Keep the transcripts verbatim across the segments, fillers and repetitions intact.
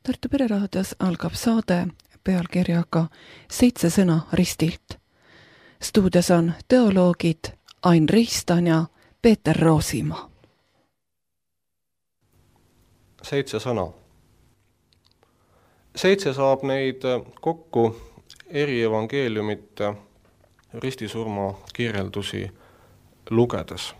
Tartu Pereraadios algab saade pealkirjaga Seitse sõna ristilt. Stuudios on teoloogid Ain Riistan ja Peeter Roosimaa. Seitse sõna. Seitse saab neid kokku eri evangeeliumite ristisurma kirjeldusi lugedes.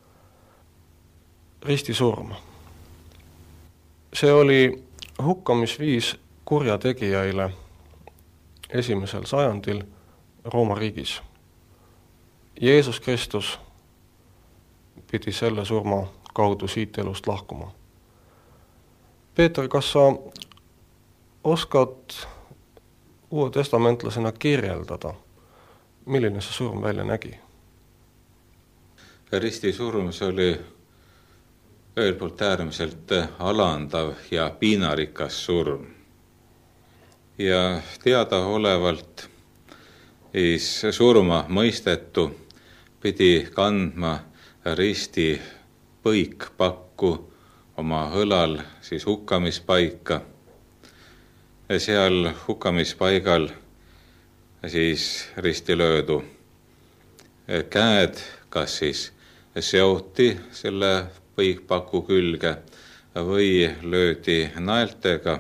Ristisurm. See oli hukkamisviis kurjategijaile esimesel sajandil Rooma riigis. Jeesus Kristus pidi selle surma kaudu siit elust lahkuma. Peeter, kas sa oskad uue testamentlasena kirjeldada, milline see surm välja nägi? Ristisurm see oli ühelt poolt äärmiselt alandav ja piinarikas surm. Ja teadaolevalt surma mõistetu pidi kandma risti põikpakku oma õlal siis hukkamispaika. Ja seal hukkamispaigal siis ristilöödu käed kas siis seoti selle põikpaku külge või löödi naeltega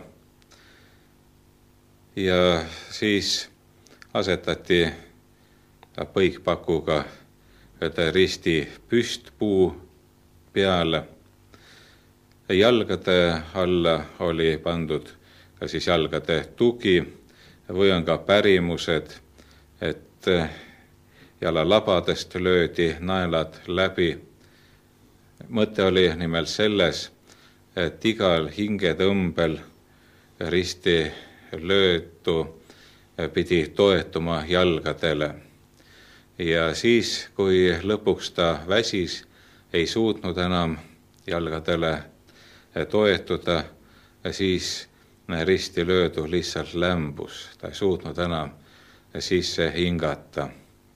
ja siis asetati põikpakuga risti püstpuu peale. Jalgade alla oli pandud ka siis jalgade tugi või on ka pärimused, et jalalabadest löödi naelad läbi. Mõte oli nimelt selles, et igal hingetõmbel risti löötu pidi toetuma jalgadele. Ja siis, kui lõpuks ta väsis, ei suutnud enam jalgadele toetuda, siis risti löödu lihtsalt lämbus. Ta ei suutnud enam sisse hingata.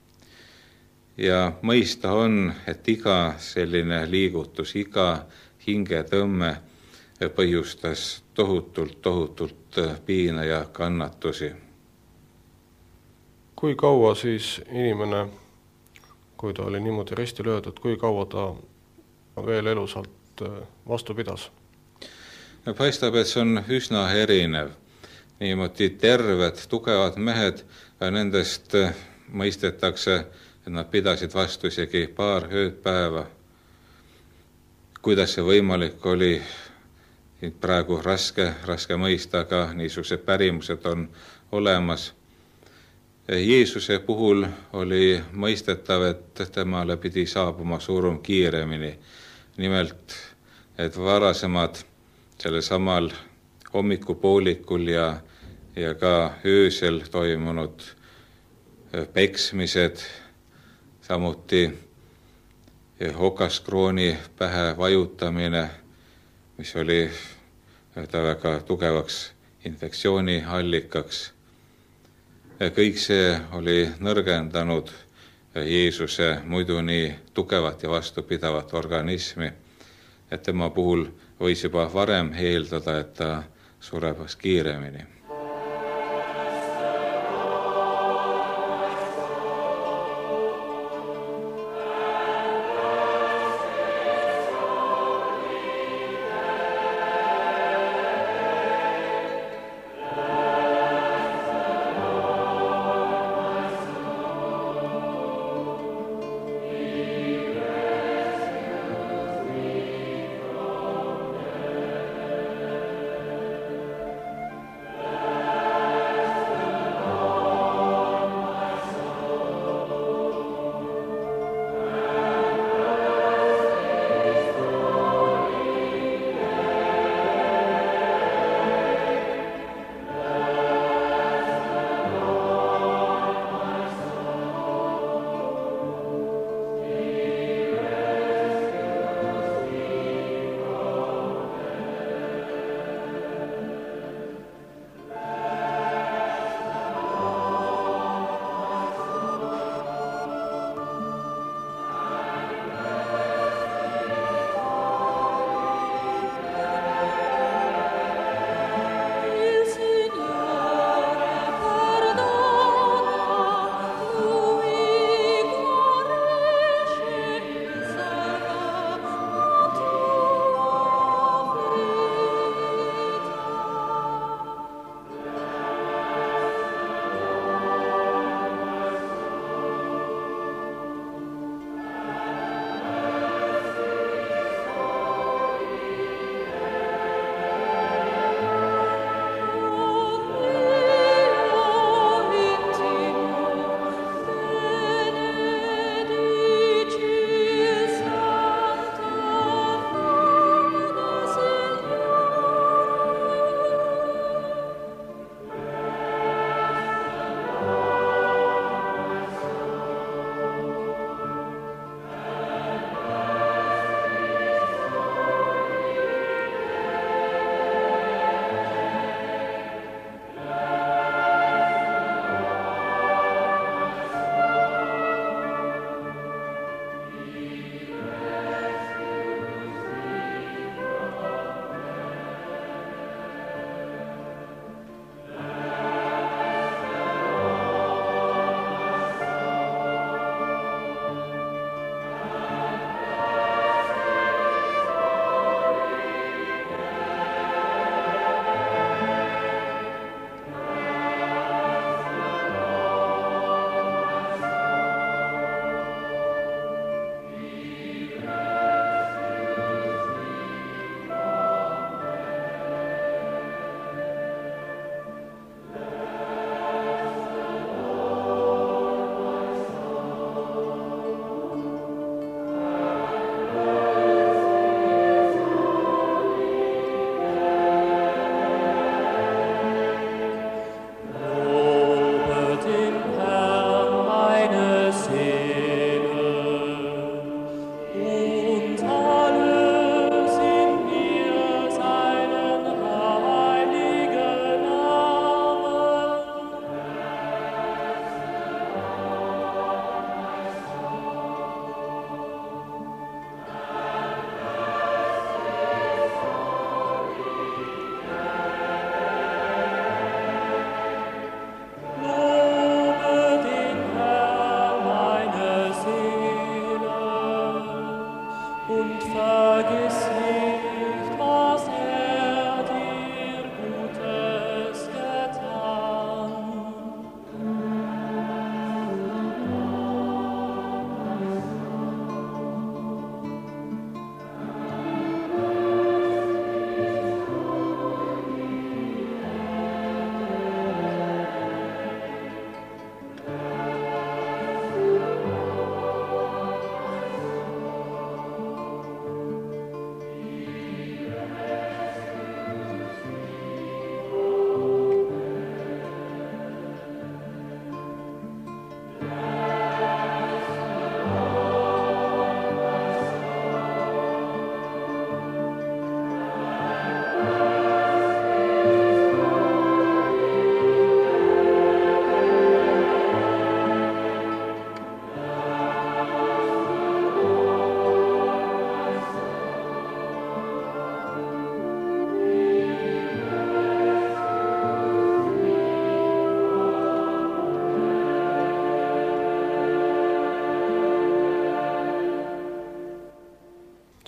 Ja mõista on, et iga selline liigutus, iga hingetõmme põhjustas tohutult, tohutult piina ja kannatusi. Kui kaua siis inimene, kui ta oli niimoodi risti löödud, kui kaua ta veel elusalt vastu pidas? Paistab, et see on üsna erinev. Niimoodi terved, tugevad mehed, nendest mõistetakse, et nad pidasid vastu isegi paar ööd päeva. Kuidas see võimalik oli, praegu raske, raske mõista, aga niisugused pärimused on olemas. Jeesuse puhul oli mõistetav, et temale pidi saabuma surm kiiremini. Nimelt, et varasemad selle samal hommikupoolikul ja, ja ka öösel toimunud peksmised, samuti okaskrooni pähe vajutamine, mis oli väga tugevaks infektsiooni allikaks. Kõik see oli nõrgendanud Jeesuse muidu nii tugevat ja vastupidavat organismi, et tema puhul võis juba varem eeldada, et ta sureb kiiremini.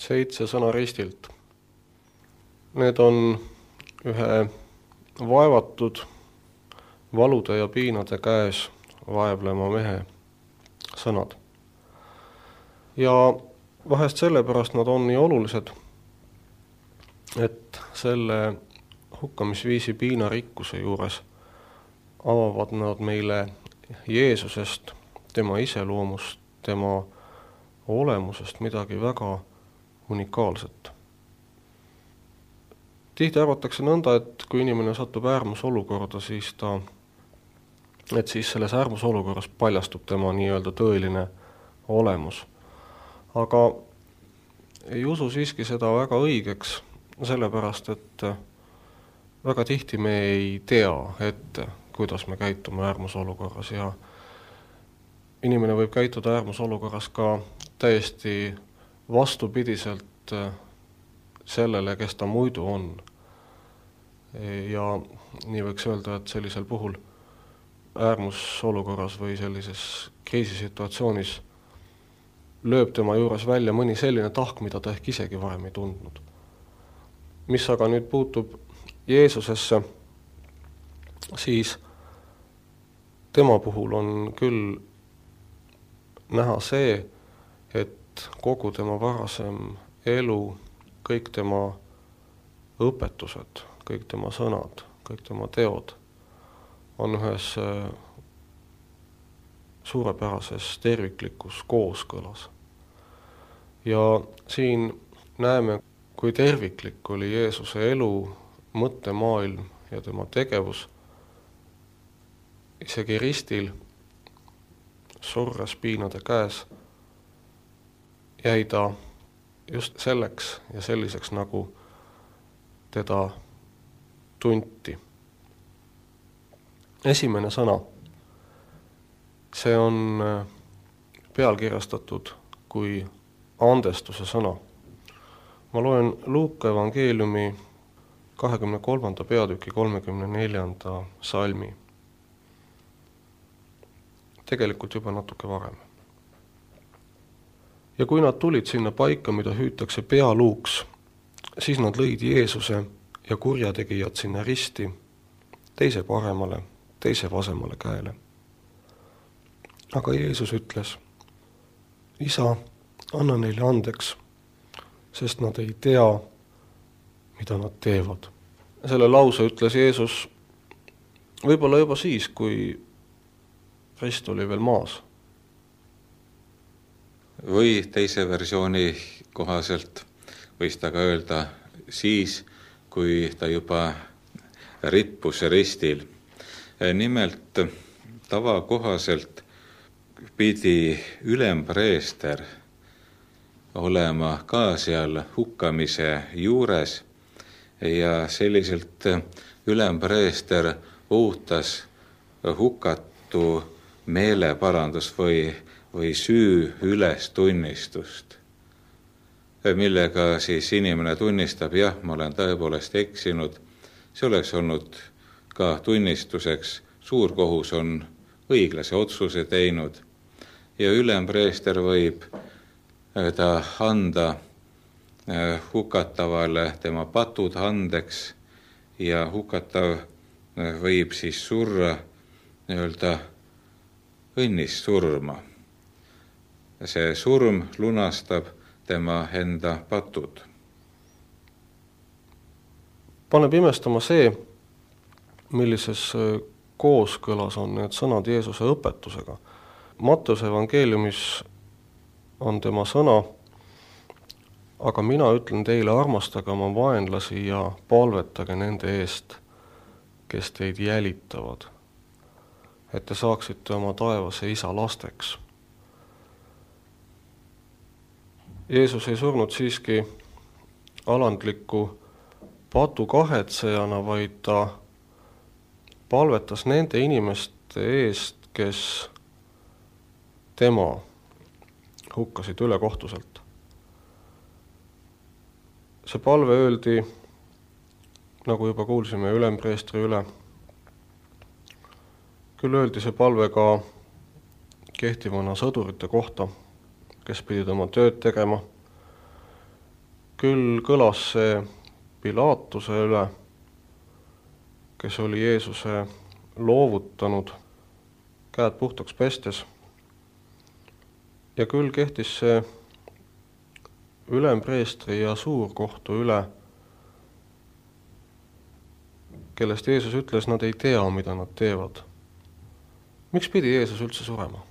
seitse sõna ristilt. Need on ühe vaevatud, valude ja piinade käes vaevlema mehe sõnad. Ja vahest sellepärast nad on nii olulised, et selle hukkamisviisi piinarikkuse juures avavad nad meile Jeesusest, tema iseloomust, tema olemusest midagi väga unikaalset. Tihti arvatakse nõnda, et kui inimene satub äärmusolukorda, siis ta, et siis selles äärmusolukorras paljastub tema nii-öelda tõeline olemus. Aga ei usu siiski seda väga õigeks, sellepärast, et väga tihti me ei tea ette, kuidas me käitume äärmusolukorras ja inimene võib käituda äärmusolukorras ka täiesti vastupidiselt sellele, kes ta muidu on. Ja nii võiks öelda, et sellisel puhul äärmusolukorras või sellises kriisisituatsioonis lööb tema juures välja mõni selline tahk, mida ta ehk isegi varem ei tundnud. Mis aga nüüd puutub Jeesusesse, siis tema puhul on küll näha see, et kogu tema varasem elu, kõik tema õpetused, kõik tema sõnad, kõik tema teod on ühes suurepärases terviklikus kooskõlas. Ja siin näeme, kui terviklik oli Jeesuse elu, mõttemaailm ja tema tegevus. Isegi ristil, surres piinade käes, jäi ta just selleks ja selliseks, nagu teda tunti. Esimene sõna, see on pealkirjastatud kui andestuse sõna. Ma loen Luuka evangeeliumi kahekümne kolmanda peatüki kolmekümne neljanda salmi. Tegelikult juba natuke varem. Ja kui nad tulid sinna paika, mida hüütakse pealuuks, siis nad lõid Jeesuse ja kurjategijad sinna risti, teise paremale, teise vasemale käele. Aga Jeesus ütles, Isa, anna neile andeks, sest nad ei tea, mida nad teevad. Selle lause ütles Jeesus võib-olla juba siis, kui rist oli veel maas. Või teise versiooni kohaselt võis ta ka öelda siis, kui ta juba rippus ristil. Nimelt tava kohaselt pidi ülempreester olema ka seal hukkamise juures ja selliselt ülempreester ootas hukatu meeleparandus või, või süü üles tunnistust, millega siis inimene tunnistab, jah, ma olen tõepoolest eksinud. See oleks olnud ka tunnistuseks, suurkohus on õiglase otsuse teinud ja ülempreester võib ta anda hukatavale tema patud andeks ja hukatav võib siis surra nii-öelda õnnist surma. See surm lunastab tema enda patud. Paneb imestama see, millises kooskõlas on need sõnad Jeesuse õpetusega. Mattuse evangeeliumis on tema sõna, aga mina ütlen teile, armastage oma vaenlasi ja palvetage nende eest, kes teid jälitavad, et te saaksite oma taevase isa lasteks. Jeesus ei surnud siiski alandliku patu kahetsejana, vaid ta palvetas nende inimeste eest, kes tema hukkasid ülekohtuselt. See palve öeldi, nagu juba kuulsime, ülempreestri üle. Küll öeldi see palve ka kehtivana sõdurite kohta, kes pidid oma tööd tegema küll kõlas see Pilaatuse üle, kes oli Jeesuse loovutanud käed puhtaks pestes. Ja küll kehtis see ülempreestri ja suurkohtu üle, kellest Jeesus ütles, nad ei tea, mida nad teevad. Miks pidi Jeesus üldse surema?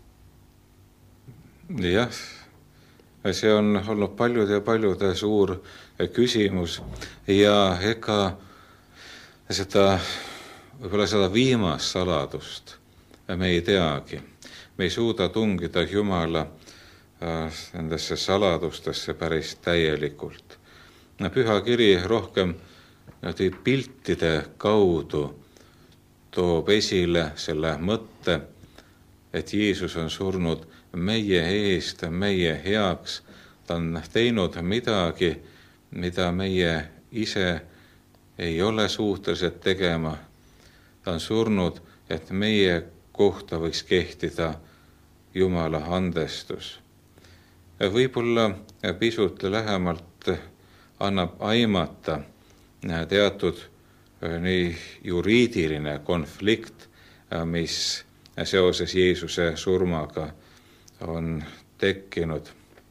Jah, see on olnud paljude ja paljude suur küsimus ja ega seda, võib-olla seda viimast saladust me ei teagi. Me ei suuda tungida Jumala nendesse saladustesse päris täielikult. Püha kiri rohkem piltide kaudu toob esile selle mõtte, et Jeesus on surnud meie eest, meie heaks. Ta on teinud midagi, mida meie ise ei ole suhtelised tegema. Ta on surnud, et meie kohta võiks kehtida Jumala andestus. Võib-olla pisut lähemalt annab aimata teatud nii juriidiline konflikt, mis seoses Jeesuse surmaga on tekkinud.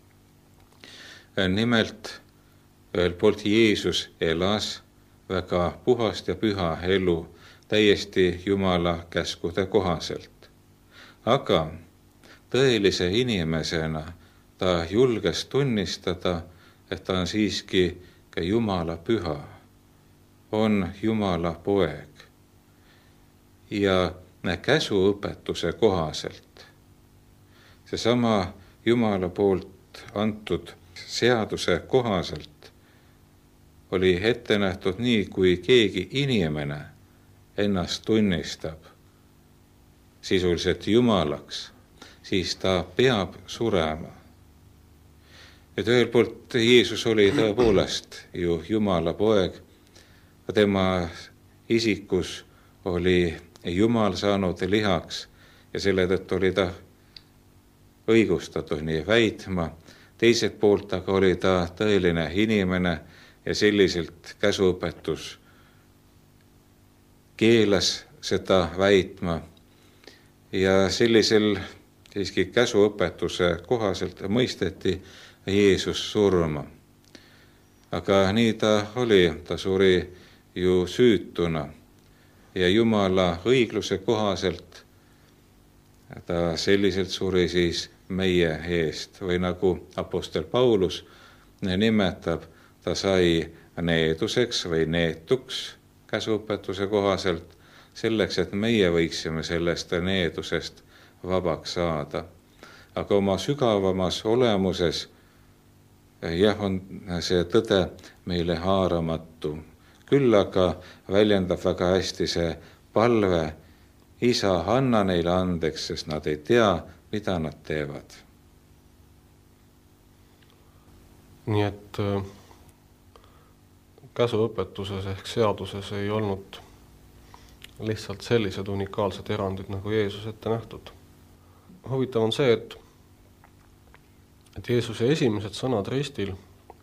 Nimelt, ühel poolt Jeesus elas väga puhast ja püha elu täiesti Jumala käskude kohaselt. Aga tõelise inimesena ta julges tunnistada, et ta on siiski ka Jumala püha, on Jumala poeg. Ja käsuõpetuse kohaselt, seesama Jumala poolt antud seaduse kohaselt oli ette nähtud nii, kui keegi inimene ennast tunnistab sisuliselt Jumalaks, siis ta peab surema. Et ühel poolt Jeesus oli tõepoolest ju Jumala poeg, tema isikus oli Jumal saanud lihaks ja selle tõttu oli ta õigustatud nii väitma. Teiselt poolt aga oli ta tõeline inimene ja selliselt käsuõpetus keelas seda väitma. Ja sellisel siiski käsuõpetuse kohaselt mõisteti Jeesus surma. Aga nii ta oli, ta suri ju süütuna ja Jumala õigluse kohaselt ta selliselt suri siis meie eest või nagu apostel Paulus nimetab, ta sai needuseks või neetuks käsuõpetuse kohaselt selleks, et meie võiksime sellest needusest vabaks saada. Aga oma sügavamas olemuses jah, on see tõde meile haaramatu. Küll aga väljendab väga hästi see palve, Isa, anna neile andeks, sest nad ei tea, mida nad teevad. Nii et käsuõpetuses ehk seaduses ei olnud lihtsalt sellised unikaalsed erandid nagu Jeesus ette nähtud. Huvitav on see, et, et Jeesuse esimesed sõnad ristil,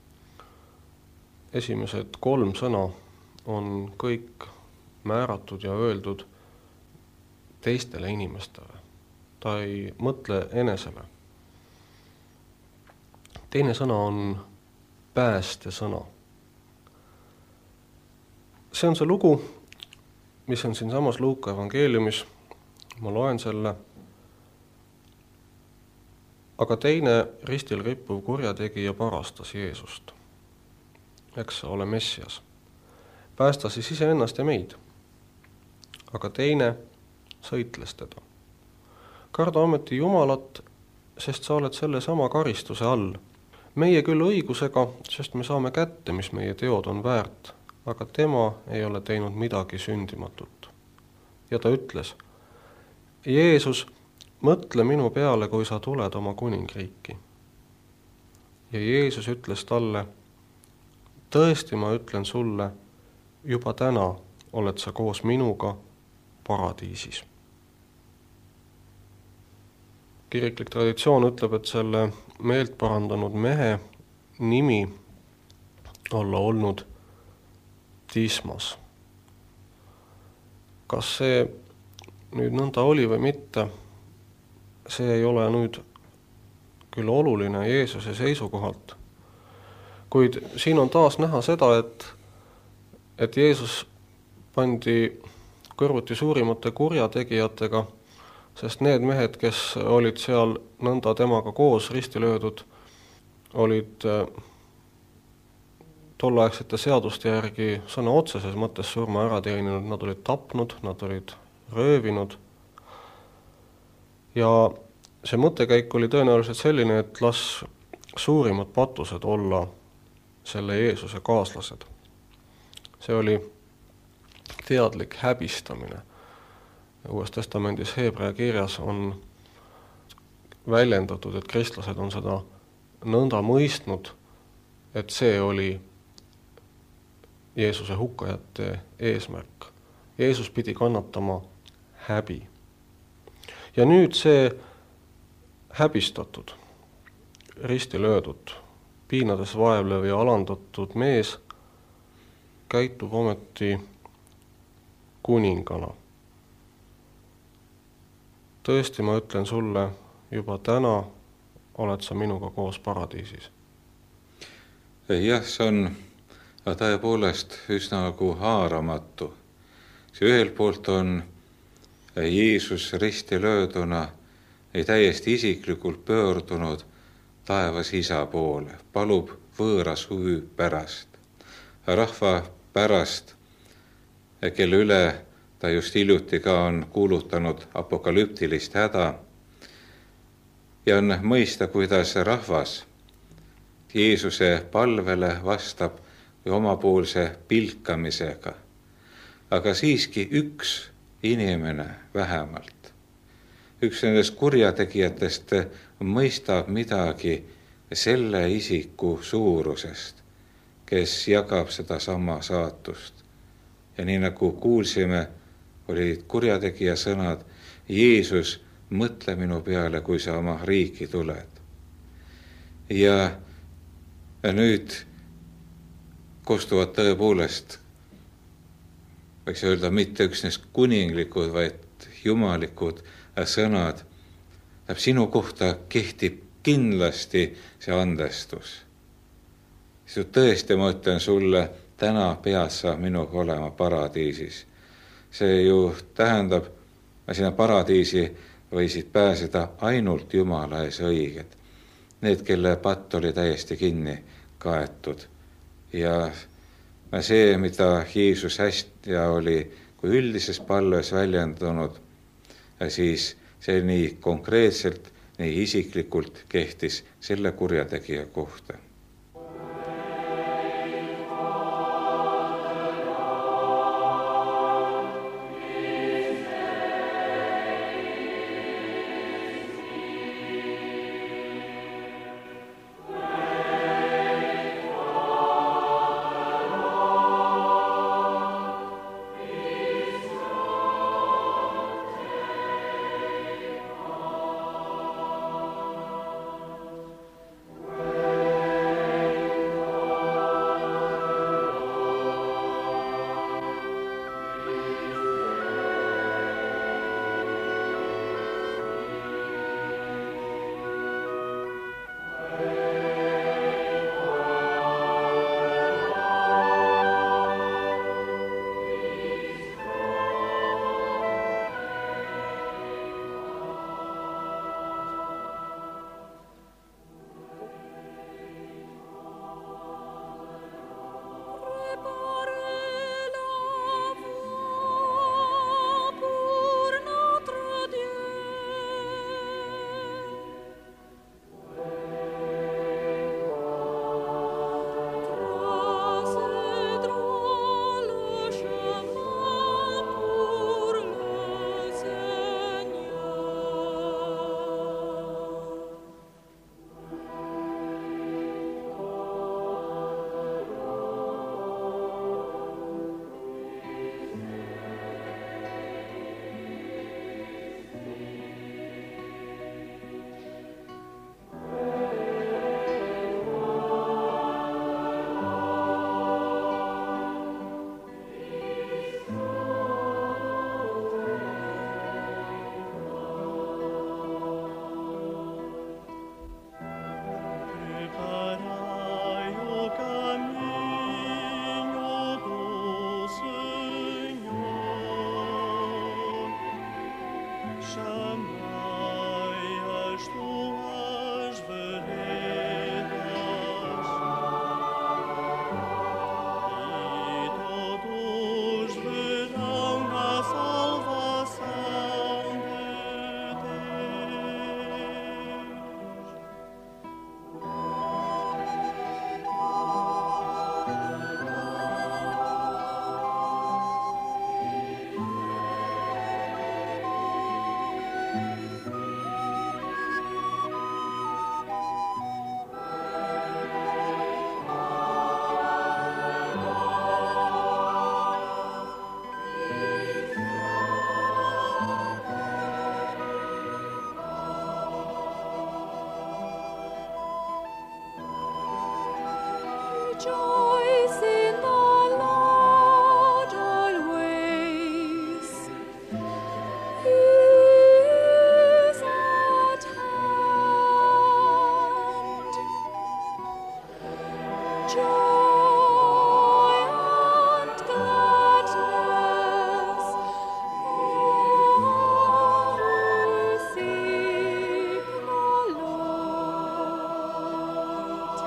esimesed kolm sõna on kõik määratud ja öeldud teistele inimestele. Ta ei mõtle enesele. Teine sõna on pääste sõna. See on see lugu, mis on siin samas Luuka evangeeliumis. Ma loen selle. Aga teine ristil rippuv kurjategija parastas Jeesust. Eks ole Messias. Päästa siis iseennast ja meid. Aga teine sõitles teda. Karda ometi Jumalat, sest sa oled selle sama karistuse all. Meie küll õigusega, sest me saame kätte, mis meie teod on väärt, aga tema ei ole teinud midagi sündimatut. Ja ta ütles, Jeesus, mõtle minu peale, kui sa tuled oma kuningriiki. Ja Jeesus ütles talle, tõesti ma ütlen sulle, juba täna oled sa koos minuga paradiisis. Kiriklik traditsioon ütleb, et selle meelt parandanud mehe nimi olla olnud Dismas. Kas see nüüd nõnda oli või mitte, see ei ole nüüd küll oluline Jeesuse seisukohalt. Kuid siin on taas näha seda, et, et Jeesus pandi kõrvuti suurimate kurjategijatega, sest need mehed, kes olid seal nõnda temaga koos risti löödud, olid tolleaegsete seaduste järgi sõna otseses mõttes surma ära teeninud, nad olid tapnud, nad olid röövinud. Ja see mõttekäik oli tõenäoliselt selline, et las suurimad patused olla selle Jeesuse kaaslased. See oli teadlik häbistamine. Uues testamendis Heebrea kirjas on väljendatud, et kristlased on seda nõnda mõistnud, et see oli Jeesuse hukkajate eesmärk. Jeesus pidi kannatama häbi. Ja nüüd see häbistatud, risti löödud, piinades vaevlev ja alandatud mees käitub ometi kuningana. Tõesti, ma ütlen sulle, juba täna oled sa minuga koos paradiisis. Jah, see on tõepoolest üsna nagu haaramatu. See ühel poolt on Jeesus risti lööduna ei täiesti isiklikult pöördunud taevas isa poole, palub võõras huvi pärast, rahva pärast, kelle üle ta just hiljuti ka on kuulutanud apokalüptilist häda ja on mõista, kuidas rahvas Jeesuse palvele vastab või omapoolse pilkamisega. Aga siiski üks inimene vähemalt, üks nendest kurjategijatest mõistab midagi selle isiku suurusest, kes jagab seda sama saatust. Ja nii nagu kuulsime, olid kurjategija sõnad, Jeesus, mõtle minu peale, kui sa oma riiki tuled. Ja nüüd kostuvad tõepoolest, võiks öelda, mitte üksnes kuninglikud, vaid jumalikud sõnad. Sinu kohta kehtib kindlasti see andestus. Tõesti, ma ütlen sulle, täna pead sa minuga olema paradiisis. See ju tähendab, et sinna paradiisi võisid pääseda ainult Jumala ees õiged. Need, kelle patt oli täiesti kinni kaetud. Ja see, mida Jeesus hästi oli, kui üldises palves väljendunud, siis see nii konkreetselt, nii isiklikult kehtis selle kurjategija kohta. Rejoice in the Lord always. He is at hand. Joy and gladness, all who seek the Lord.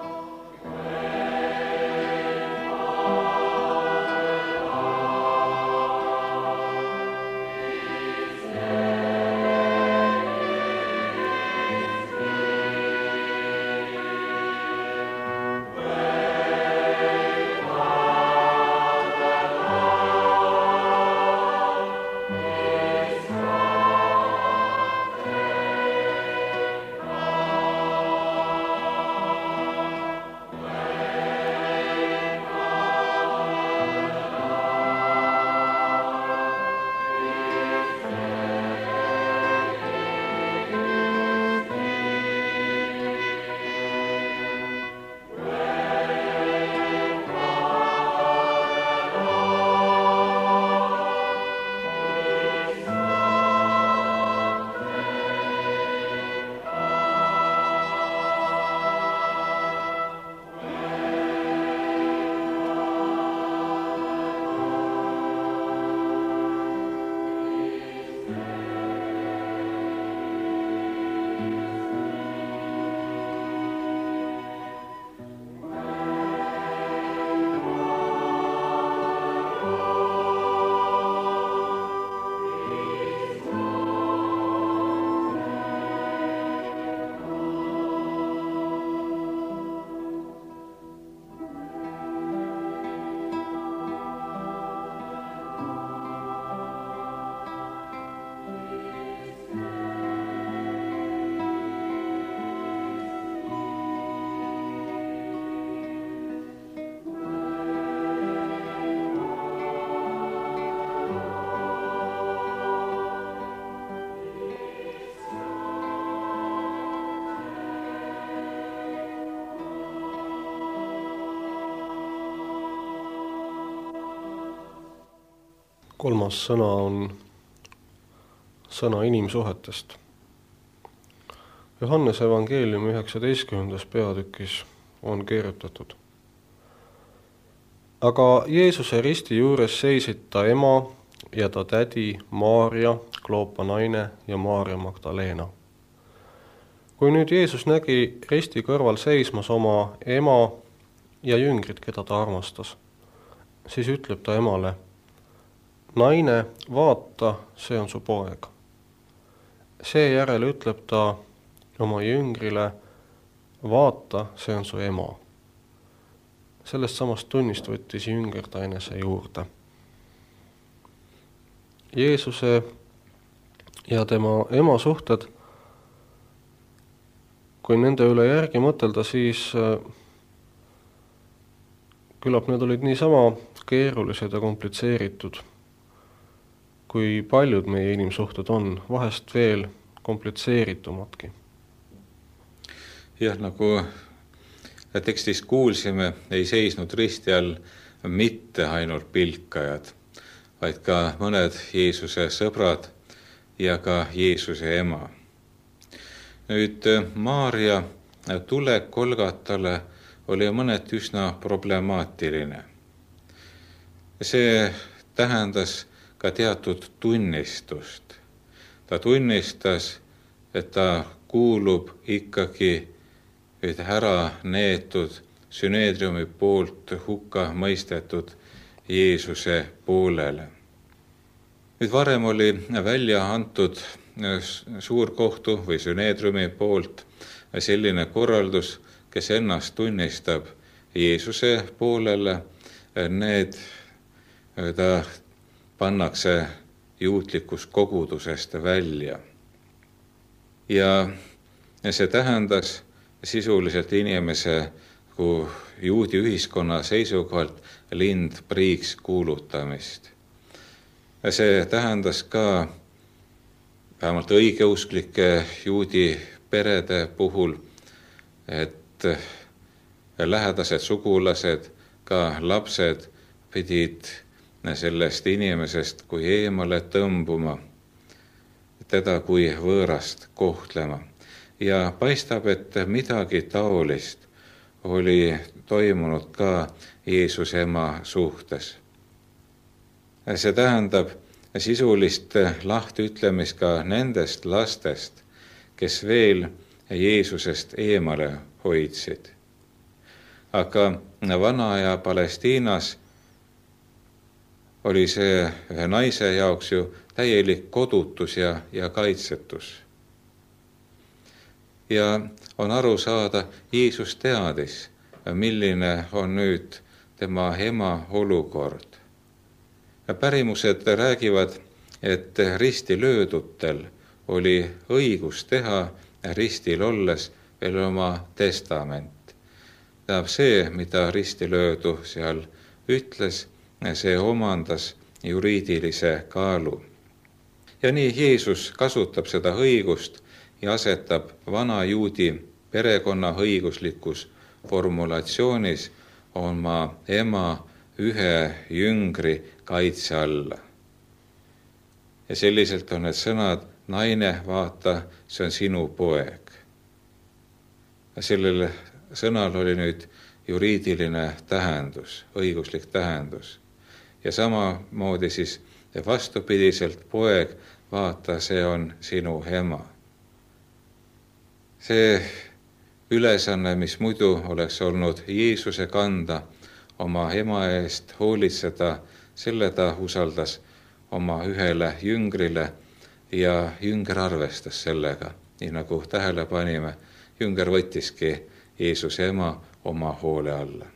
Kolmas sõna on sõna inimsuhetest. Johannese evangeeliumi üheksateistkümnendas peatükis on kirjutatud. Aga Jeesuse risti juures seisid ta ema ja ta tädi Maarja, Kloopa naine ja Maarja Magdaleena. Kui nüüd Jeesus nägi risti kõrval seismas oma ema ja jüngrid, keda ta armastas, siis ütleb ta emale: naine, vaata, see on su poeg. Seejärel ütleb ta oma jüngrile: vaata, see on su ema. Sellest samast tunnist võttis jünger ta enese juurde. Jeesuse ja tema ema suhted, kui nende üle järgi mõtelda, siis küllap need olid niisama keerulised ja komplitseeritud, kui paljud meie inimsuhted on, vahest veel komplitseeritumadki. Jah, nagu tekstis kuulsime, ei seisnud risti all mitte ainult pilkajad, vaid ka mõned Jeesuse sõbrad ja ka Jeesuse ema. Nüüd Maarja tulek Golgatale oli mõneti üsna problemaatiline. See tähendas ka teatud tunnistust. ta tunnistas, et ta kuulub ikkagi nüüd ära neetud Süneedriumi poolt hukka mõistetud Jeesuse poolele. Nüüd varem oli välja antud suurkohtu või Süneedriumi poolt selline korraldus, kes ennast tunnistab Jeesuse poolele, need ta pannakse juutlikust kogudusest välja. Ja see tähendas sisuliselt inimese kui juudi ühiskonna seisukohalt lindpriiks kuulutamist. See tähendas ka vähemalt õigeusklike juudi perede puhul, et lähedased sugulased, ka lapsed pidid sellest inimesest kui eemale tõmbuma, teda kui võõrast kohtlema. Ja paistab, et midagi taolist oli toimunud ka Jeesuse ema suhtes. See tähendab sisulist lahtiütlemist ka nendest lastest, kes veel Jeesusest eemale hoidsid. Aga vana aja Palestiinas oli see ühe naise jaoks ju täielik kodutus ja, ja kaitsetus. Ja on aru saada, Jeesus teadis, milline on nüüd tema ema olukord. Ja pärimused räägivad, et ristilöödutel oli õigus teha ristil olles veel oma testament. Tähendab see, mida ristilöödu seal ütles, see omandas juriidilise kaalu. Ja nii Jeesus kasutab seda õigust ja asetab vana juudi perekonna õiguslikus formulatsioonis oma ema ühe jüngri kaitse alla. Ja selliselt on need sõnad, naine, vaata, see on sinu poeg. Ja sellel sõnal oli nüüd juriidiline tähendus, õiguslik tähendus. Ja samamoodi siis vastupidiselt poeg, vaata, see on sinu ema. See ülesanne, mis muidu oleks olnud Jeesuse kanda, oma ema eest hoolitseda, selle ta usaldas oma ühele jüngrile ja jünger arvestas sellega. Nii nagu tähele panime, jünger võttiski Jeesuse ema oma hoole alla.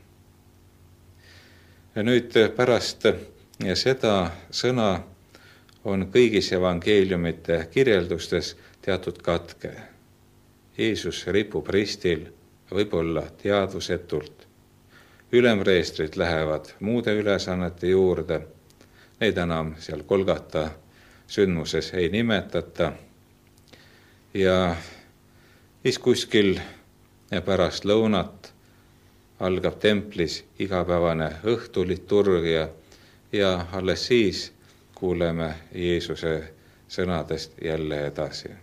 Ja nüüd pärast seda sõna on kõigis evangeeliumite kirjeldustes teatud katke. Jeesus ripub ristil, võib-olla teadvusetult. Ülemreestrid lähevad muude ülesannete juurde. Neid enam seal Golgata sündmuses ei nimetata. Ja siis kuskil pärast lõunat algab templis igapäevane õhtuliturgia ja alles siis kuuleme Jeesuse sõnadest jälle edasi.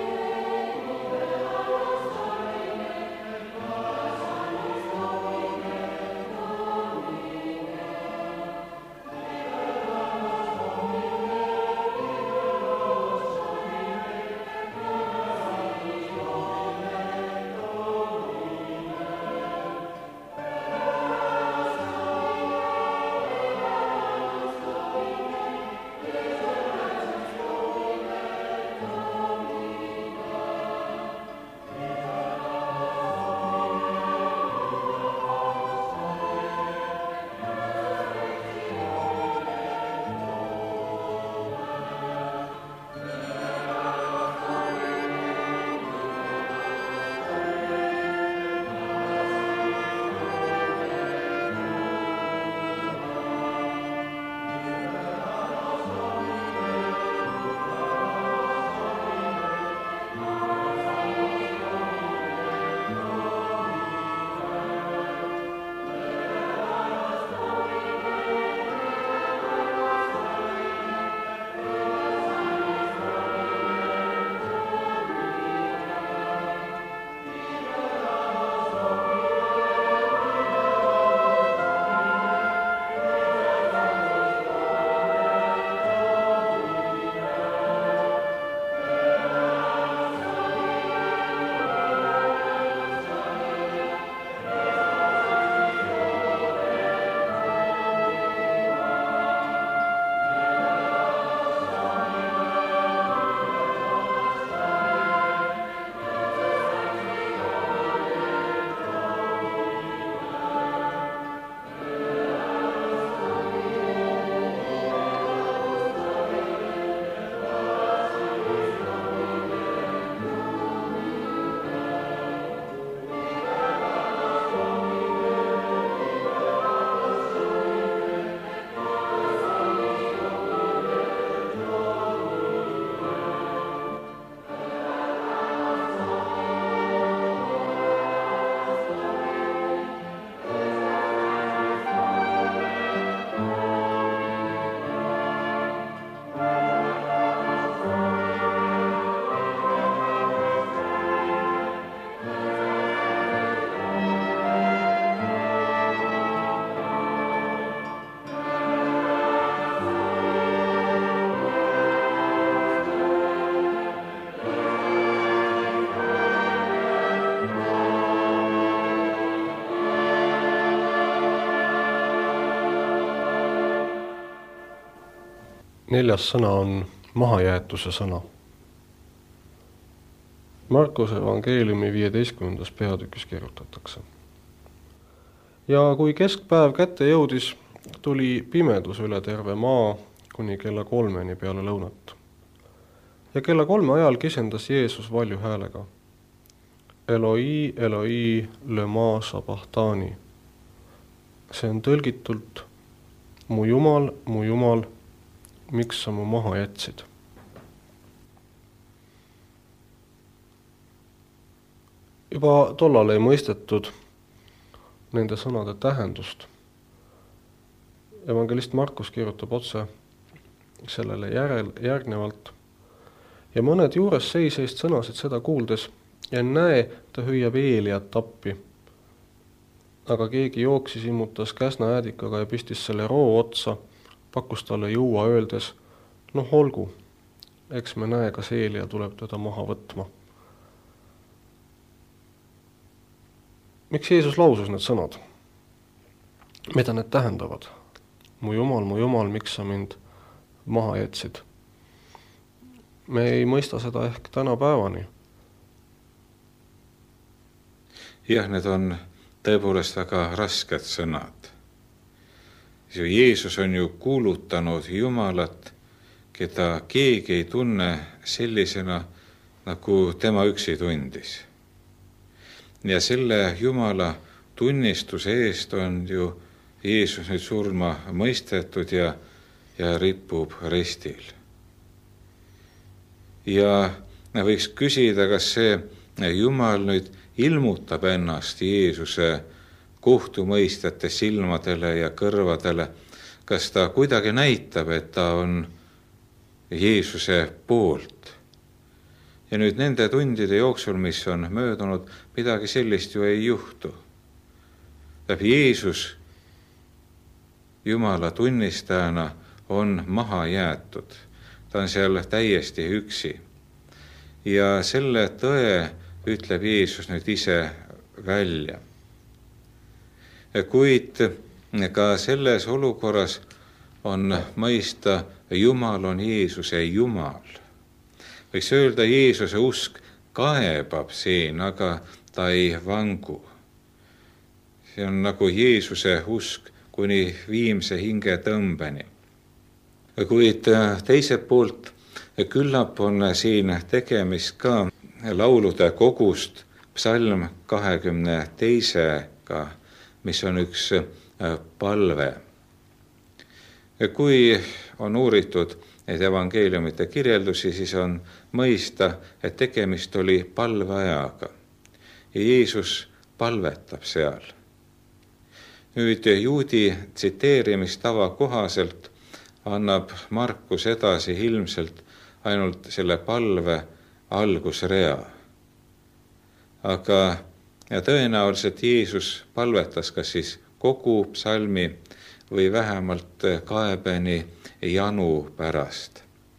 Amen. neljas sõna on mahajäetuse sõna. Markuse evangeeliumi viieteistkümnendas peatükis kirjutatakse. Ja kui keskpäev kätte jõudis, tuli pimedus üle terve maa kuni kella kolmeni peale lõunat. Ja kella kolme ajal kisendas Jeesus valju häälega. Eloi, Eloi, lema sabachthani. See on tõlgitult: mu Jumal, mu Jumal, miks sa mu maha jätsid? Juba tollal ei mõistetud nende sõnade tähendust. Evangelist Markus kirjutab otse sellele järel, järgnevalt. Ja mõned juures seiseist sõnasid seda kuuldes, ja näe, ta hüüab Eeliat appi. Aga keegi jooksis, immutas käsna äädikaga ja pistis selle roo otsa, pakkus talle juua öeldes: noh, olgu, eks me näe, kas Eelia tuleb teda maha võtma. Miks Jeesus lausus need sõnad? Mida need tähendavad? Mu Jumal, mu Jumal, miks sa mind maha jätsid? Me ei mõista seda ehk täna päevani. Jah, need on tõepoolest väga rasked sõnad. Jeesus on ju kuulutanud Jumalat, keda keegi ei tunne sellisena, nagu tema üksi tundis. Ja selle Jumala tunnistuse eest on ju Jeesus nüüd surma mõistetud ja, ja ripub ristil. Ja võiks küsida, kas see Jumal nüüd ilmutab ennast Jeesuse kohtumõistjate silmadele ja kõrvadele, kas ta kuidagi näitab, et ta on Jeesuse poolt. Ja nüüd nende tundide jooksul, mis on möödunud, midagi sellist ju ei juhtu. Jeesus Jumala tunnistajana on maha jäetud. Ta on seal täiesti üksi. Ja selle tõe ütleb Jeesus nüüd ise välja. Kuid ka selles olukorras on mõista, Jumal on Jeesuse Jumal. Võiks öelda, Jeesuse usk kaebab siin, aga ta ei vangu. See on nagu Jeesuse usk kuni viimse hinge tõmbeni. Kuid teiselt poolt küllap on siin tegemist ka laulude kogust psalm kahekümne teisega, mis on üks palve. Kui on uuritud neid evangeeliumite kirjeldusi, siis on mõista, et tegemist oli palveajaga. Ja Jeesus palvetab seal. Nüüd juudi tsiteerimistava kohaselt annab Markus edasi ilmselt ainult selle palve algusrea. Aga ja tõenäoliselt Jeesus palvetas kas siis kogu psalmi või vähemalt kaebeni janu pärast.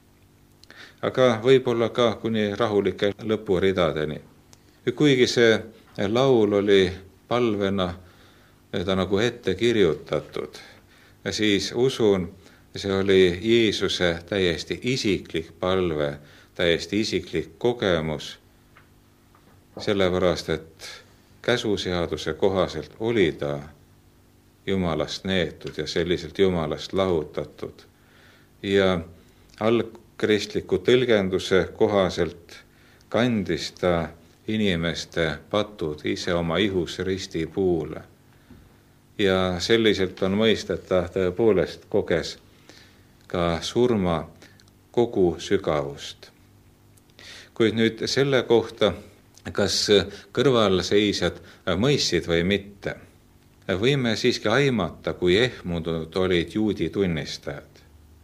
Aga võib-olla ka kuni rahulike lõpuridadeni. Kuigi see laul oli palvena ta nagu ette kirjutatud, siis usun, see oli Jeesuse täiesti isiklik palve, täiesti isiklik kogemus, sellepärast, et käsuseaduse kohaselt oli ta Jumalast neetud ja selliselt Jumalast lahutatud. Ja algkristliku tõlgenduse kohaselt kandis ta inimeste patud ise oma ihus risti puule. Ja selliselt on mõisteta tõepoolest koges ka surma kogu sügavust. Kuid nüüd selle kohta, kas kõrvalseisjad mõistsid või mitte, võime siiski aimata, kui ehmunud olid juudi tunnistajad.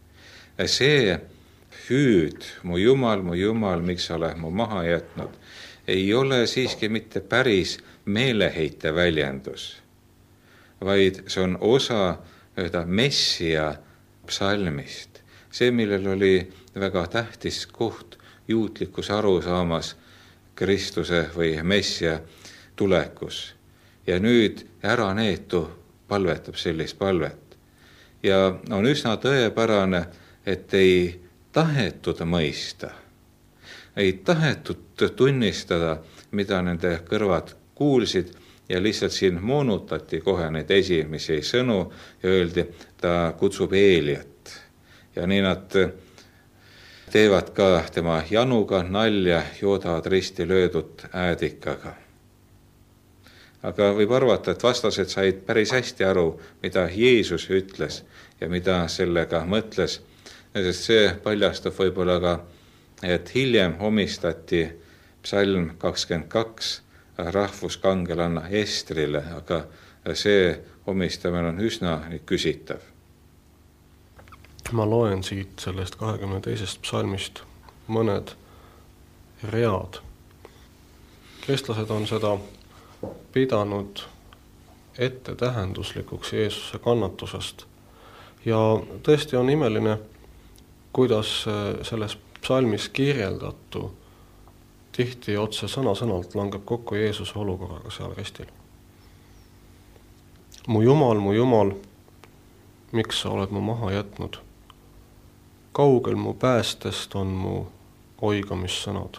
See hüüd, mu Jumal, mu Jumal, miks sa oled mu maha jätnud, ei ole siiski mitte päris meeleheite väljendus, vaid see on osa ühte messia psalmist. See, millel oli väga tähtis koht juutlikus arusaamas Kristuse või messia tulekus. Ja nüüd ära neetu palvetab sellist palvet. Ja on üsna tõepärane, et ei tahetud mõista, ei tahetud tunnistada, mida nende kõrvad kuulsid ja lihtsalt siin moonutati kohe neid esimesi sõnu ja öeldi, ta kutsub Eeliat. Ja nii nad teevad ka tema januga nalja, joodavad risti löödud äädikaga. Aga võib arvata, et vastased said päris hästi aru, mida Jeesus ütles ja mida sellega mõtles, sest see paljastub võib-olla ka, et hiljem omistati psalm kakskümmend kaks rahvuskangelanna Estrile, aga see omistamine on üsna küsitav. Ma loen siit sellest kahekümne teisest psalmist mõned read. Kristlased on seda pidanud ettetähenduslikuks Jeesuse kannatusest. Ja tõesti on imeline, kuidas selles psalmis kirjeldatu tihti otse sõna-sõnalt langeb kokku Jeesuse olukorraga seal ristil. Mu Jumal, mu Jumal, miks sa oled mu maha jätnud? Kaugel mu päästest on mu oigamissõnad.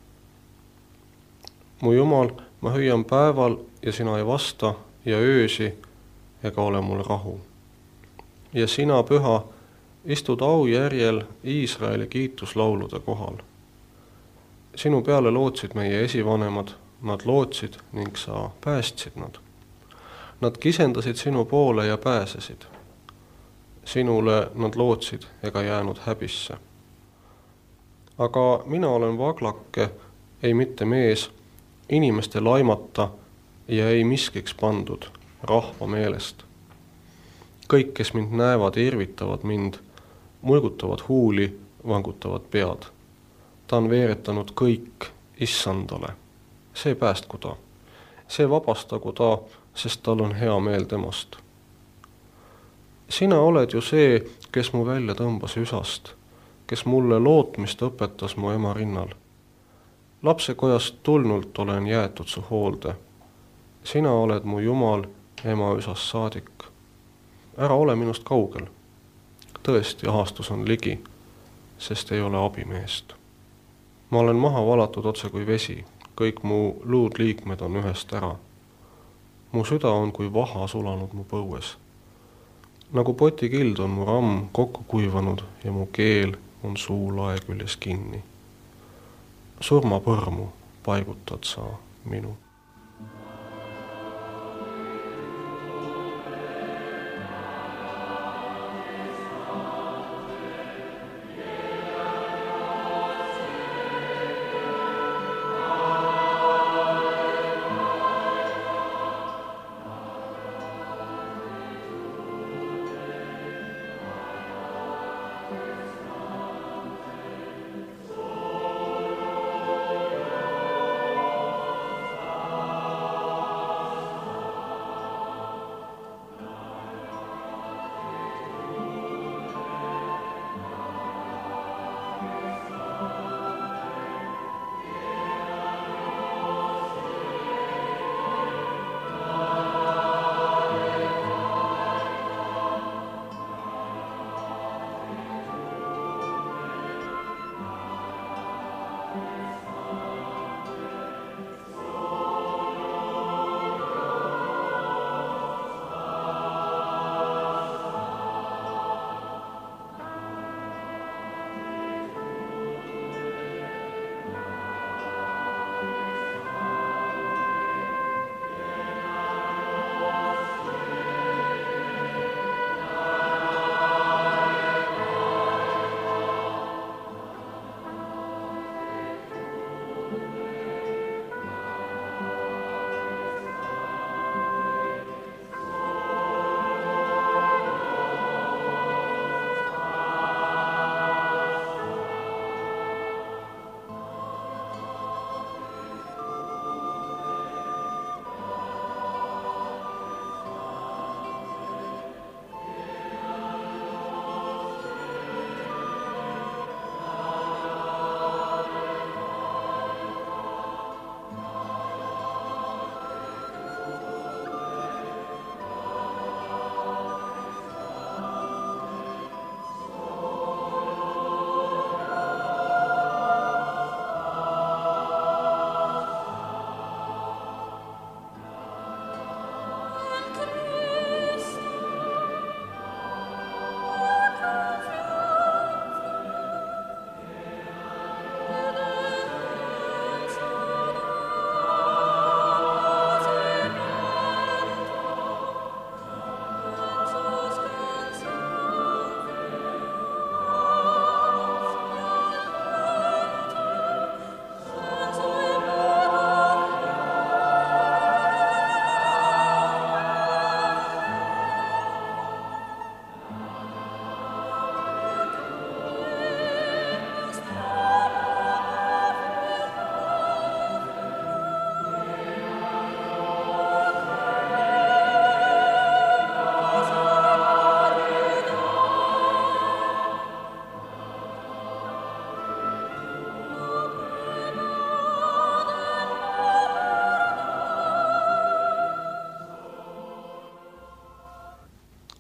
Mu Jumal, ma hüüan päeval ja sina ei vasta ja öösi ega ole mul rahu. Ja sina, püha, istud aujärjel Iisraeli kiituslaulude kohal. Sinu peale lootsid meie esivanemad, nad lootsid ning sa päästsid nad. Nad kisendasid sinu poole ja pääsesid. Sinule nad lootsid ega jäänud häbisse. Aga mina olen vaglake, ei mitte mees, inimeste laimata ja ei miskiks pandud rahva meelest. Kõik, kes mind näevad, irvitavad mind, mulgutavad huuli, vangutavad pead. Ta on veeretanud kõik issandale. See päästku ta. See vabastagu ta, sest tal on hea meel temast. Sina oled ju see, kes mu välja tõmbas üsast, kes mulle lootmist õpetas mu ema rinnal. Lapsekojast tulnult olen jäetud su hoolde. Sina oled mu Jumal ema üsast saadik. Ära ole minust kaugel. Tõesti, ahastus on ligi, sest ei ole abimeest. Ma olen maha valatud otse kui vesi, kõik mu luudliikmed on ühest ära. Mu süda on kui vaha sulanud mu põues. Nagu potikild on mu ramm kokku kuivanud ja mu keel on suu lae küljes kinni. Surmapõrmu paigutad sa minu.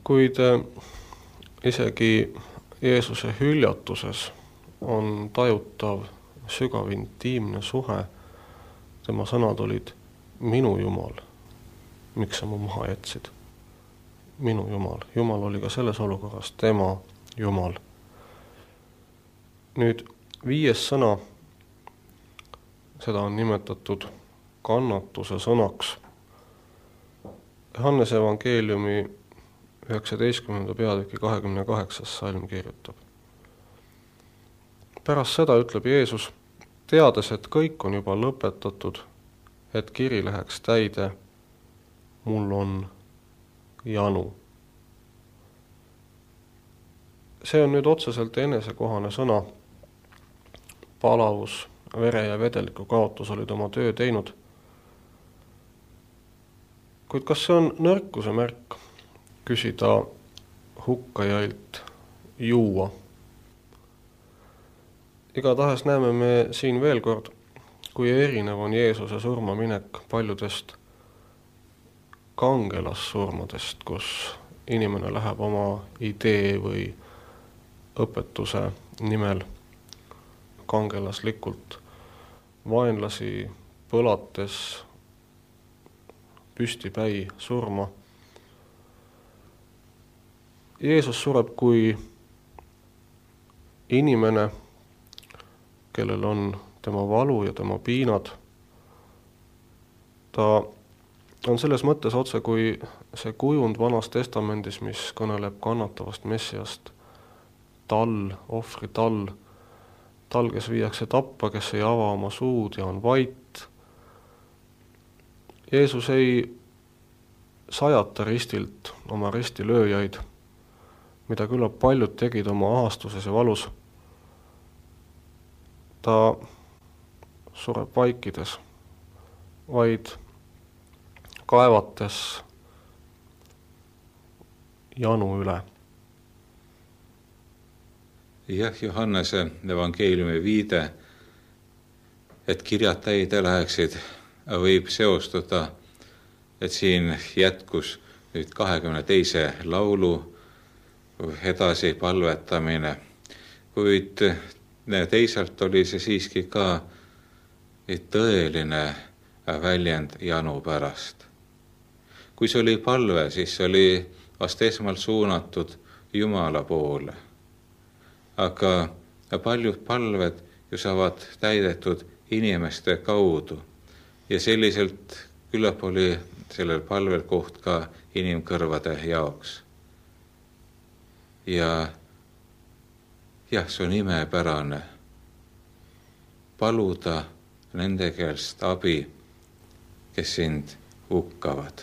kuid isegi Jeesuse hüljatuses on tajutav sügav intiimne suhe. Tema sõnad olid minu Jumal, miks sa mu maha jätsid? Minu Jumal. Jumal oli ka selles olukorras tema Jumal. Nüüd viies sõna, seda on nimetatud kannatuse sõnaks. Johannese evangeeliumi üheksateistkümnenda peatüki kahekümne kaheksas salm kirjutab. Pärast seda ütleb Jeesus, teades, et kõik on juba lõpetatud, et kiri läheks täide, mul on janu. See on nüüd otseselt enesekohane sõna. Palavus, vere ja vedeliku kaotus olid oma töö teinud. Kuid kas see on nõrkuse märk küsida hukkajailt juua? Igatahes näeme me siin veel kord, kui erinev on Jeesuse surmaminek paljudest kangelassurmadest, kus inimene läheb oma idee või õpetuse nimel kangelaslikult vaenlasi põlates püstipäi surma. Jeesus sureb kui inimene, kellel on tema valu ja tema piinad. Ta on selles mõttes otse kui see kujund Vanas Testamendis, mis kõneleb kannatavast Messiast. Tall, ohvri tall, tall, kes viiakse tappa, kes ei ava oma suud ja on vait. Jeesus ei sajata ristilt oma ristilööjaid, mida küllap paljud tegid oma ahastuses ja valus. Ta sureb vaikides, vaid kaevates janu üle. Jah, Johannese evangeeliumi viide, et kirjad täide läheksid, võib seostuda, et siin jätkus nüüd kahekümne teise laulu edasi palvetamine, kuid teisalt oli see siiski ka tõeline väljend janu pärast. Kui see oli palve, siis oli vast esmalt suunatud Jumala poole. Aga paljud palved ju saavad täidetud inimeste kaudu ja selliselt küllap oli sellel palvel koht ka inimkõrvade jaoks. Ja jah, see on imepärane paluda nende käest abi, kes sind hukkavad.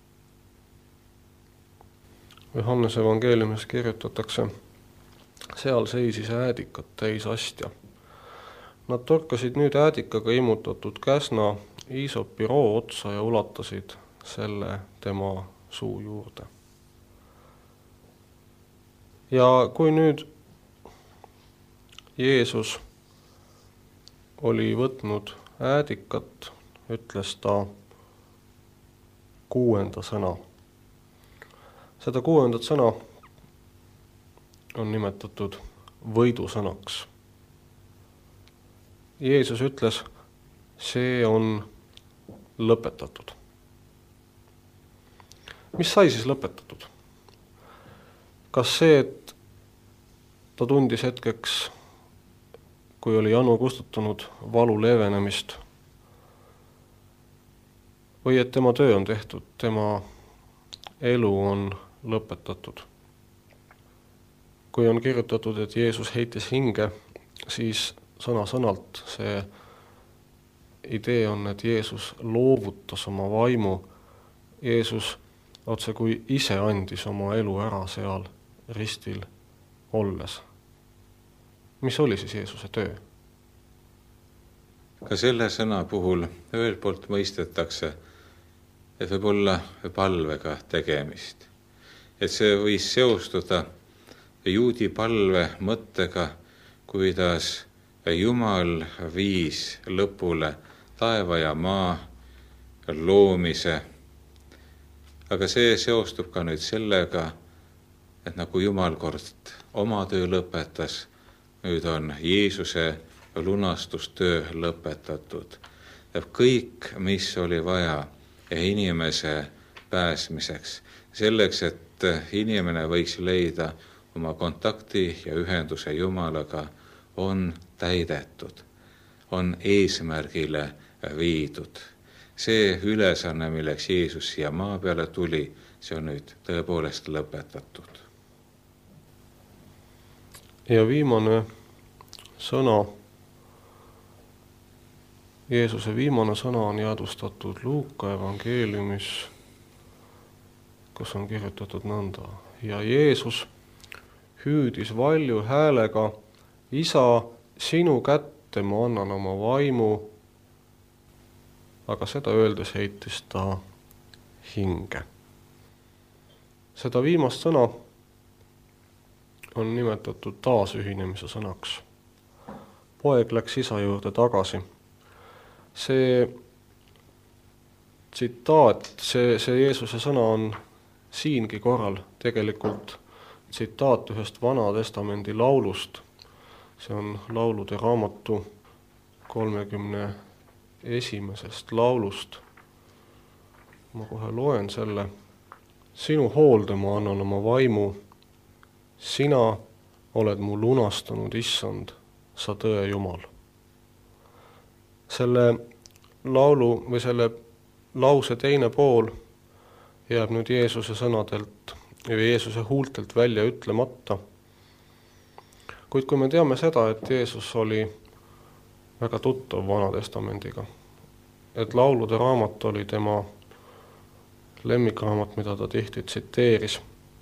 Johannese evangeeliumis kirjutatakse, seal seisis äädikat täis astja. Nad torkasid nüüd äädikaga imutatud käsna Iisopi roo otsa ja ulatasid selle tema suu juurde. Ja kui nüüd Jeesus oli võtnud äädikat, ütles ta kuuenda sõna. Seda kuuendat sõna on nimetatud võidusõnaks. Jeesus ütles, see on lõpetatud. Mis sai siis lõpetatud? Kas see, et ta tundis hetkeks, kui oli janu kustutunud, valu leevenemist, või et tema töö on tehtud, tema elu on lõpetatud? Kui on kirjutatud, et Jeesus heitis hinge, siis sõna-sõnalt see idee on, et Jeesus loovutas oma vaimu. Jeesus otse kui ise andis oma elu ära seal ristil olles. Mis oli siis Jeesuse töö? Ka selle sõna puhul ühelt poolt mõistetakse, et võib olla palvega tegemist. Et see võis seostuda juudi palve mõttega, kuidas Jumal viis lõpule taeva ja maa loomise. Aga see seostub ka nüüd sellega, et nagu Jumal kord oma töö lõpetas, nüüd on Jeesuse lunastustöö lõpetatud. Ja kõik, mis oli vaja inimese pääsmiseks, selleks, et inimene võiks leida oma kontakti ja ühenduse Jumalaga, on täidetud, on eesmärgile viidud. See ülesanne, milleks Jeesus siia maa peale tuli, see on nüüd tõepoolest lõpetatud. Ja viimane sõna, Jeesuse viimane sõna on jäädvustatud Luuka evangeeliumis, kus on kirjutatud nõnda. Ja Jeesus hüüdis valju häälega, Isa, sinu kätte ma annan oma vaimu, aga seda öeldes heitis ta hinge. Seda viimast sõna on nimetatud taasühinemise sõnaks. Poeg läks isa juurde tagasi. See tsitaat, see, see Jeesuse sõna on siingi korral tegelikult tsitaat ühest Vana Testamendi laulust. See on laulude raamatu kolmekümne esimesest laulust. Ma kohe loen selle. Sinu hoolde ma annan oma vaimu. Sina oled mu lunastanud, issand, sa tõe Jumal. Selle laulu või selle lause teine pool jääb nüüd Jeesuse sõnadelt või Jeesuse huultelt välja ütlemata. Kuid kui me teame seda, et Jeesus oli väga tuttav Vana Testamendiga, et laulude raamat oli tema lemmikraamat, mida ta tihti tsiteeris,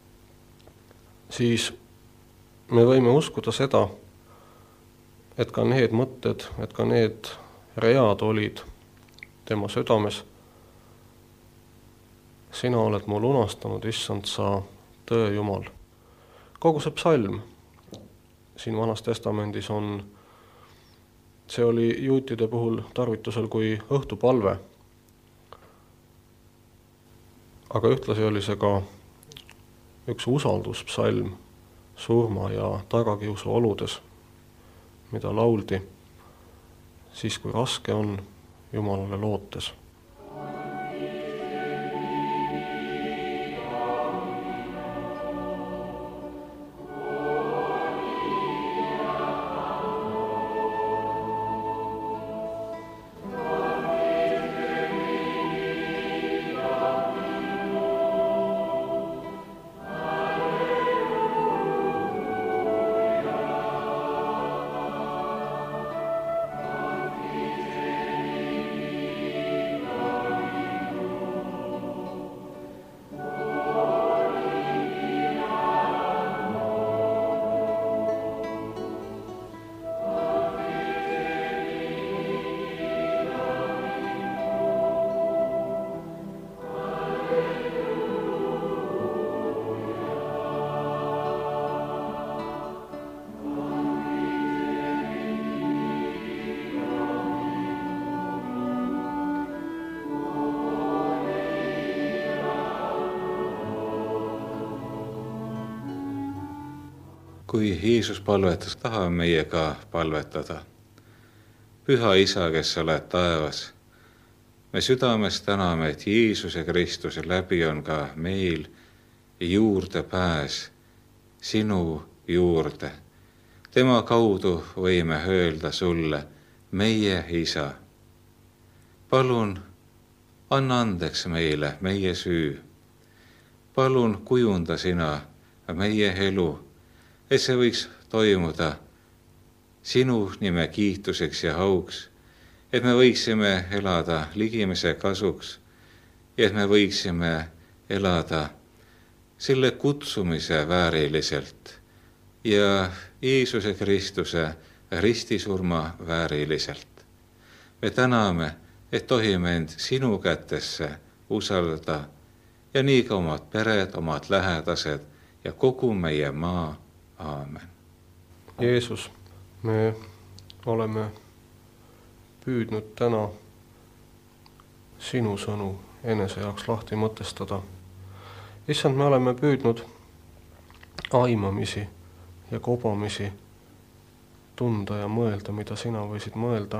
siis me võime uskuda seda, et ka need mõtted, et ka need read olid tema südames. Sina oled mu lunastanud, issand, sa tõe Jumal. Kogu see psalm siin Vanas Testamendis on, see oli juutide puhul tarvitusel kui õhtupalve. Aga ühtlasi oli see ka üks usalduspsalm surma ja tagakiusu oludes, mida lauldi siis, kui raske on Jumalale lootes. Kui Jeesus palvetas, tahame meiega palvetada. Püha Isa, kes sa oled taevas, me südames täname, et Jeesuse Kristuse läbi on ka meil juurde pääs sinu juurde. Tema kaudu võime öelda sulle, meie Isa. Palun, anna andeks meile meie süü. Palun kujunda sina meie elu, et see võiks toimuda sinu nime kiituseks ja auks, et me võiksime elada ligimese kasuks ja et me võiksime elada selle kutsumise vääriliselt ja Jeesuse Kristuse ristisurma vääriliselt. Me täname, et tohime end sinu kätesse usaldada ja nii ka omad pered, omad lähedased ja kogu meie maa. Aamen. Jeesus, me oleme püüdnud täna sinu sõnu enese jaoks lahti mõtestada. Issand, me oleme püüdnud aimamisi ja kobamisi tunda ja mõelda, mida sina võisid mõelda.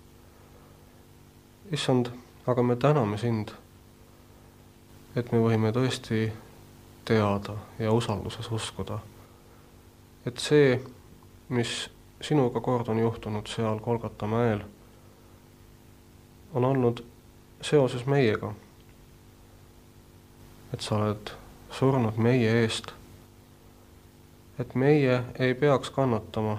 Issand, aga me täname sind, et me võime tõesti teada ja usalduses uskuda, et see, mis sinuga kord on juhtunud seal Golgata mäel, on olnud seoses meiega. Et sa oled surnud meie eest, et meie ei peaks kannatama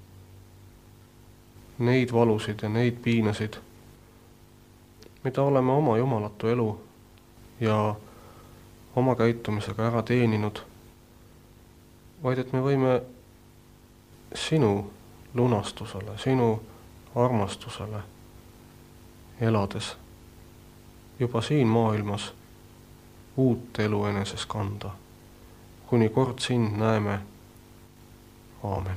neid valusid ja neid piinasid, mida oleme oma jumalatu elu ja oma käitumisega ära teeninud, vaid et me võime sinu lunastusele, sinu armastusele elades juba siin maailmas uut elu eneses kanda, kuni kord sind näeme. Aamen.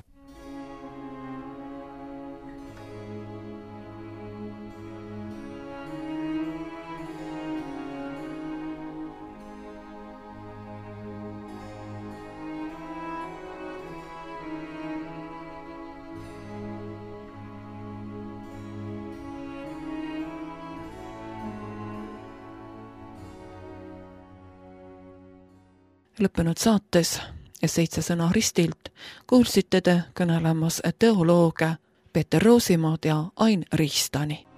Lõppenud saates Seitse sõna ristilt kuulsite te kõnelemas teolooge Peeter Roosimaad ja Ain Riistani.